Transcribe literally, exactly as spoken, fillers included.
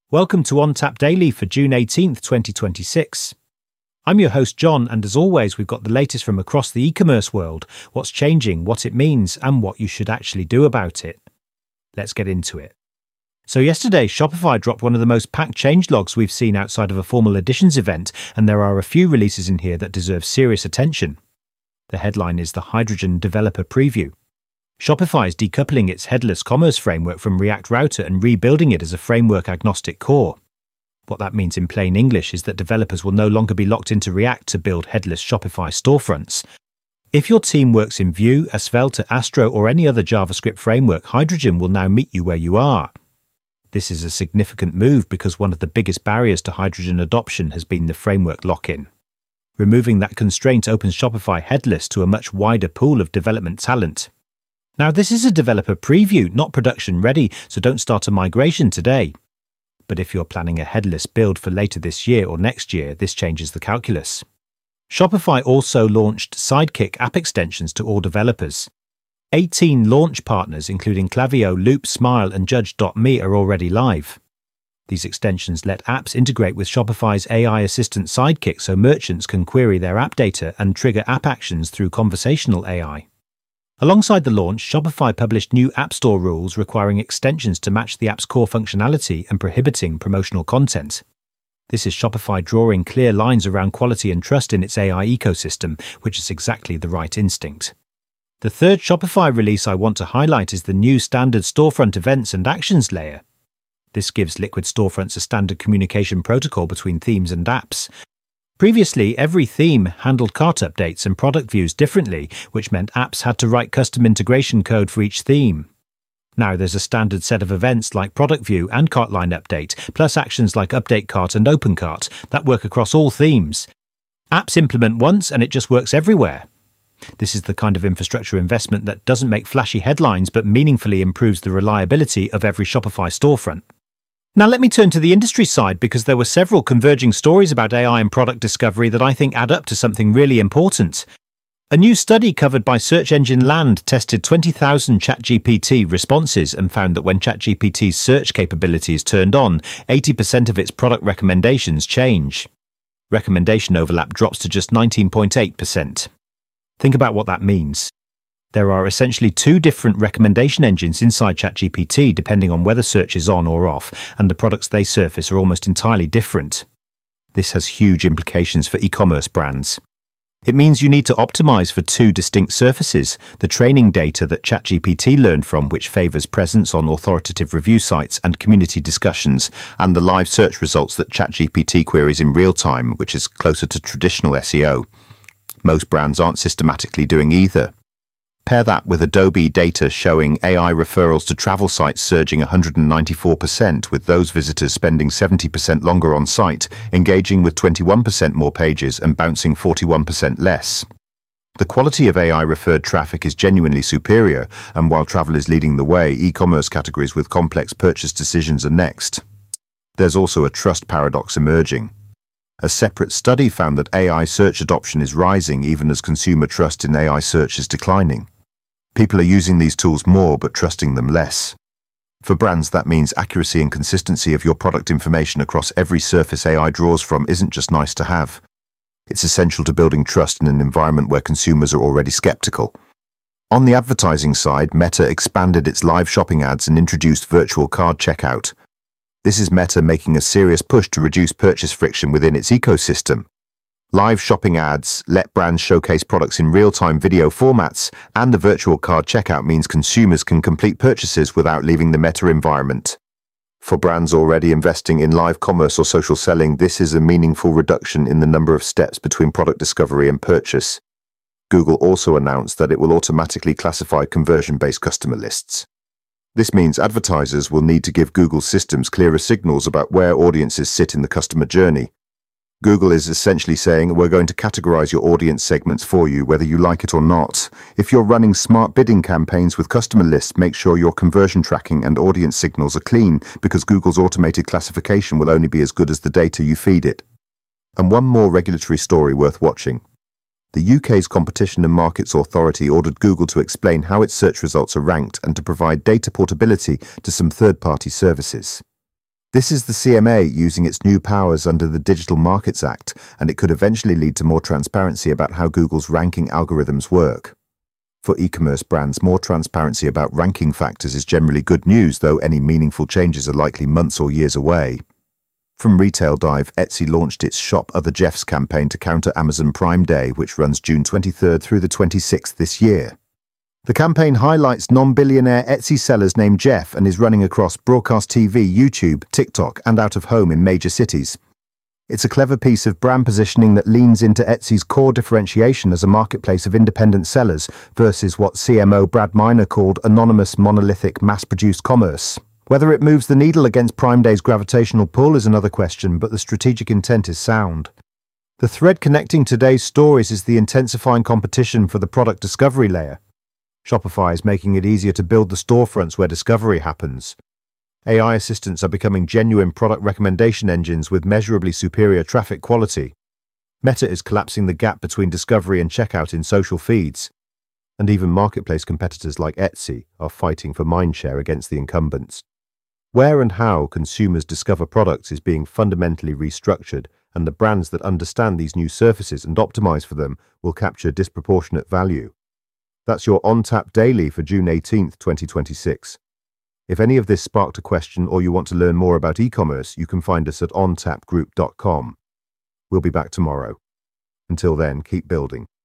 Welcome to OnTap Daily for June eighteenth, twenty twenty-six. I'm your host, John, and as always, we've got the latest from across the e-commerce world, what's changing, what it means, and what you should actually do about it. Let's get into it. So yesterday, Shopify dropped one of the most packed changelogs we've seen outside of a formal editions event, and there are a few releases in here that deserve serious attention. The headline is the Hydrogen Developer Preview. Shopify is decoupling its headless commerce framework from React Router and rebuilding it as a framework-agnostic core. What that means in plain English is that developers will no longer be locked into React to build headless Shopify storefronts. If your team works in Vue, Svelte, Astro, or any other JavaScript framework, Hydrogen will now meet you where you are. This is a significant move because one of the biggest barriers to Hydrogen adoption has been the framework lock-in. Removing that constraint opens Shopify headless to a much wider pool of development talent. Now, this is a developer preview, not production ready, so don't start a migration today. But if you're planning a headless build for later this year or next year, this changes the calculus. Shopify also launched Sidekick app extensions to all developers. eighteen launch partners, including Klaviyo, Loop, Smile, and Judge dot me, are already live. These extensions let apps integrate with Shopify's A I assistant Sidekick so merchants can query their app data and trigger app actions through conversational A I. Alongside the launch, Shopify published new App Store rules requiring extensions to match the app's core functionality and prohibiting promotional content. This is Shopify drawing clear lines around quality and trust in its A I ecosystem, which is exactly the right instinct. The third Shopify release I want to highlight is the new standard storefront events and actions layer. This gives Liquid Storefronts a standard communication protocol between themes and apps. Previously, every theme handled cart updates and product views differently, which meant apps had to write custom integration code for each theme. Now there's a standard set of events like product view and cart line update, plus actions like update cart and open cart that work across all themes. Apps implement once and it just works everywhere. This is the kind of infrastructure investment that doesn't make flashy headlines but meaningfully improves the reliability of every Shopify storefront. Now let me turn to the industry side because there were several converging stories about A I and product discovery that I think add up to something really important. A new study covered by Search Engine Land tested twenty thousand ChatGPT responses and found that when ChatGPT's search capability is turned on, eighty percent of its product recommendations change. Recommendation overlap drops to just nineteen point eight percent. Think about what that means. There are essentially two different recommendation engines inside ChatGPT depending on whether search is on or off, and the products they surface are almost entirely different. This has huge implications for e-commerce brands. It means you need to optimize for two distinct surfaces, the training data that ChatGPT learned from, which favors presence on authoritative review sites and community discussions, and the live search results that ChatGPT queries in real time, which is closer to traditional S E O. Most brands aren't systematically doing either. Pair that with Adobe data showing A I referrals to travel sites surging one hundred ninety-four percent, with those visitors spending seventy percent longer on site, engaging with twenty-one percent more pages and bouncing forty-one percent less. The quality of A I-referred traffic is genuinely superior, and while travel is leading the way, e-commerce categories with complex purchase decisions are next. There's also a trust paradox emerging. A separate study found that A I search adoption is rising even as consumer trust in A I search is declining. People are using these tools more but trusting them less. For brands, that means accuracy and consistency of your product information across every surface A I draws from isn't just nice to have. It's essential to building trust in an environment where consumers are already skeptical. On the advertising side, Meta expanded its live shopping ads and introduced virtual card checkout. This is Meta making a serious push to reduce purchase friction within its ecosystem. Live shopping ads let brands showcase products in real-time video formats, and the virtual card checkout means consumers can complete purchases without leaving the Meta environment. For brands already investing in live commerce or social selling, this is a meaningful reduction in the number of steps between product discovery and purchase. Google also announced that it will automatically classify conversion-based customer lists. This means advertisers will need to give Google systems clearer signals about where audiences sit in the customer journey. Google is essentially saying, we're going to categorize your audience segments for you, whether you like it or not. If you're running smart bidding campaigns with customer lists, make sure your conversion tracking and audience signals are clean, because Google's automated classification will only be as good as the data you feed it. And one more regulatory story worth watching. The U K's Competition and Markets Authority ordered Google to explain how its search results are ranked and to provide data portability to some third-party services. This is the C M A using its new powers under the Digital Markets Act, and it could eventually lead to more transparency about how Google's ranking algorithms work. For e-commerce brands, more transparency about ranking factors is generally good news, though any meaningful changes are likely months or years away. From Retail Dive, Etsy launched its Shop Other Jeffs campaign to counter Amazon Prime Day, which runs June twenty-third through the twenty-sixth this year. The campaign highlights non-billionaire Etsy sellers named Jeff and is running across broadcast T V, YouTube, TikTok, and out of home in major cities. It's a clever piece of brand positioning that leans into Etsy's core differentiation as a marketplace of independent sellers versus what C M O Brad Minor called anonymous, monolithic, mass-produced commerce. Whether it moves the needle against Prime Day's gravitational pull is another question, but the strategic intent is sound. The thread connecting today's stories is the intensifying competition for the product discovery layer. Shopify is making it easier to build the storefronts where discovery happens. A I assistants are becoming genuine product recommendation engines with measurably superior traffic quality. Meta is collapsing the gap between discovery and checkout in social feeds. And even marketplace competitors like Etsy are fighting for mindshare against the incumbents. Where and how consumers discover products is being fundamentally restructured, and the brands that understand these new surfaces and optimize for them will capture disproportionate value. That's your OnTap Daily for June eighteenth, twenty twenty-six. If any of this sparked a question or you want to learn more about e-commerce, you can find us at on tap group dot com. We'll be back tomorrow. Until then, keep building.